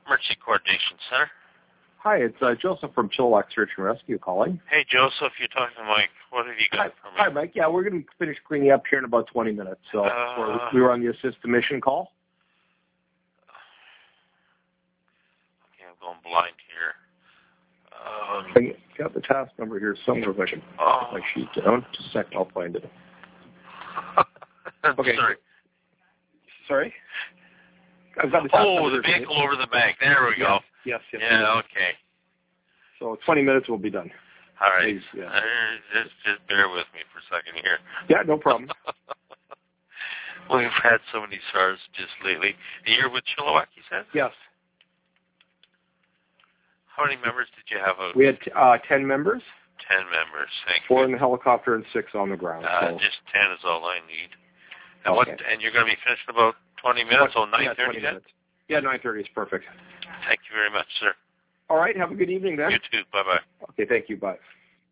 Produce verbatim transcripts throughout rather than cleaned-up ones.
Emergency Coordination Center. Hi, it's uh, Joseph from Chilliwack Search and Rescue calling. Hey, Joseph, you're talking to Mike. What have you got Hi, for me? hi, Mike. Yeah, we're going to finish cleaning up here in about twenty minutes. So Uh, we're, we were on the assist the mission call. Okay, I'm going blind here. Um, I got the task number here somewhere. If I can oh. put my sheet down. Just a second, I'll find it. Okay. Sorry. Sorry? I've got the task Oh, number the here. vehicle over the bank. There we go. Yes, yes, yes. Yeah, yes. okay. So twenty minutes will be done. All right. Please, yeah. Uh, just, just bear with me for a second here. Yeah, no problem. We've had so many SARS just lately. And you're with Chilliwack, you said? Yes. How many members did you have? Out? We had uh, ten members. Ten members. Thank Four you. in the helicopter and six on the ground. Uh, so. Just ten is all I need. And, Okay. what, and you're going to be finished in about twenty minutes, so nine thirty yeah, minutes. Yeah, nine thirty is perfect. Thank you very much, sir. All right, have a good evening then. You too. Bye-bye. Okay, thank you. Bye.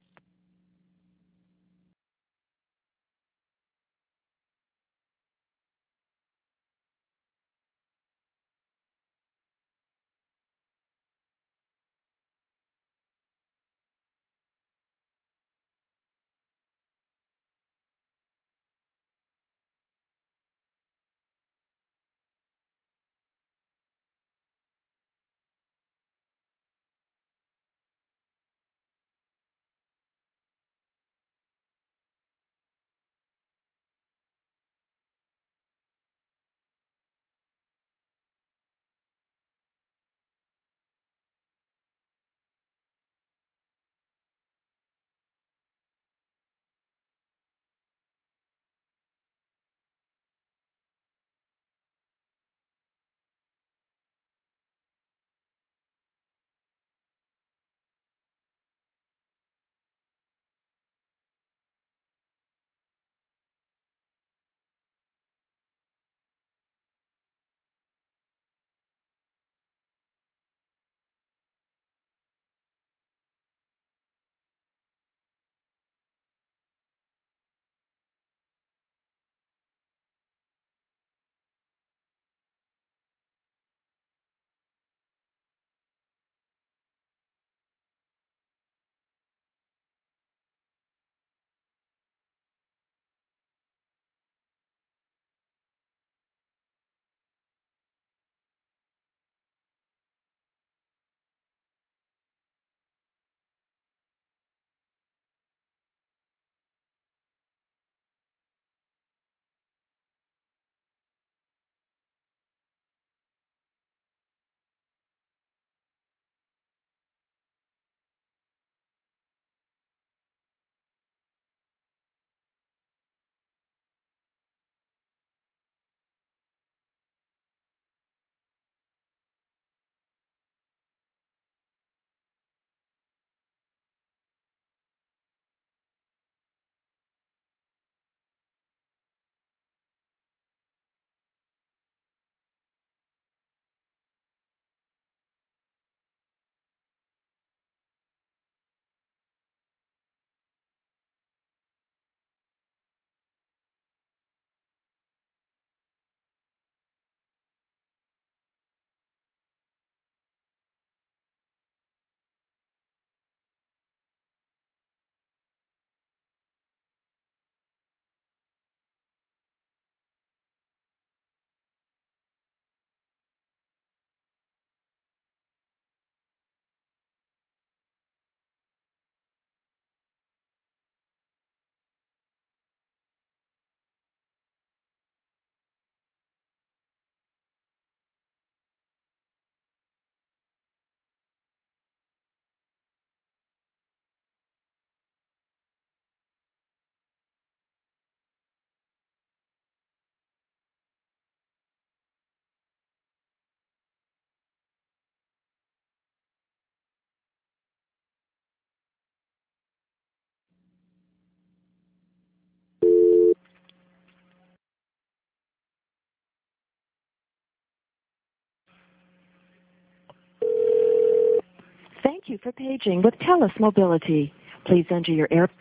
Thank you for paging with TELUS Mobility. Please enter your air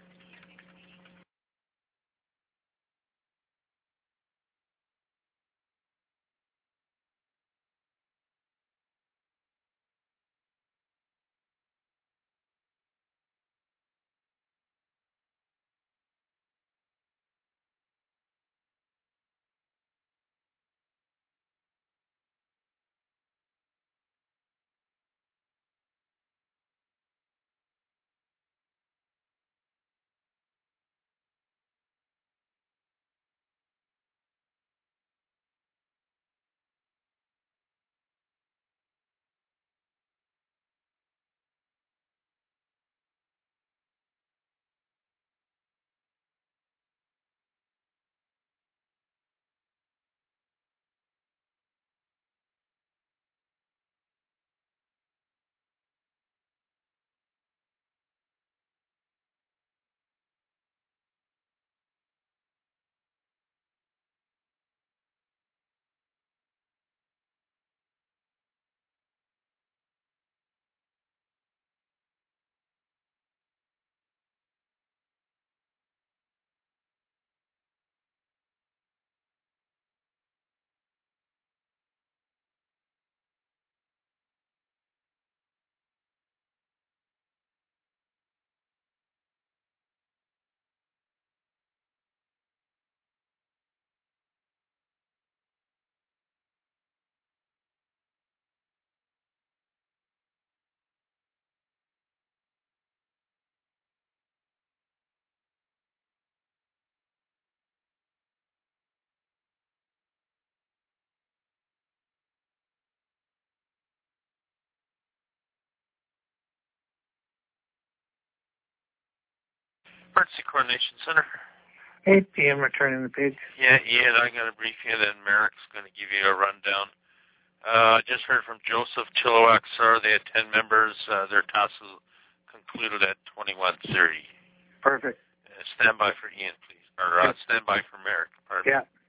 Emergency Coordination Center. eight p.m. returning the page. Yeah, Ian, I'm going to brief you, then Merrick's going to give you a rundown. Uh, I just heard from Joseph Chilliwack, sir. They had ten members. Uh, their task was concluded at twenty-one thirty. Perfect. Uh, stand by for Ian, please. Or uh, stand by for Merrick. Pardon. Yeah.